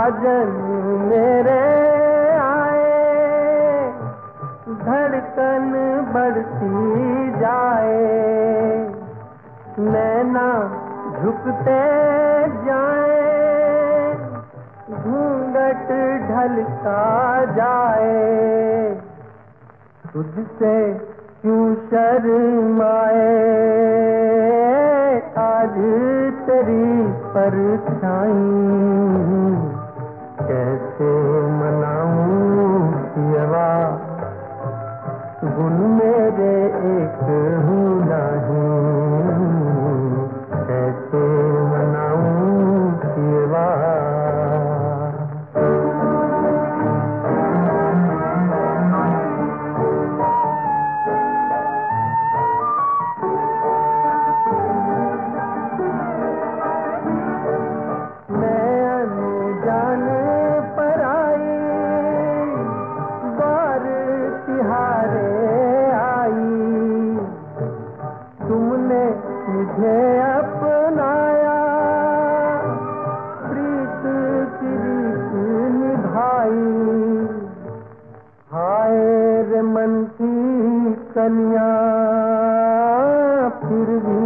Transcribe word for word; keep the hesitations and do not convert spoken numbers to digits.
साजन मेरे आए, धड़कन बढ़ती जाए, नैना झुकते जाए, घूंघट ढलता जाए, तुझसे क्यों शर्माए, आज तेरी परछाई, कैसे मनाऊं पियवा, गुन मेरे एक हूँ नहीं, कैसे मनाऊं पियवा। मुझे अपनाया, प्रीत की रीत निभाई, हाय रे मन की कन्या फिर भी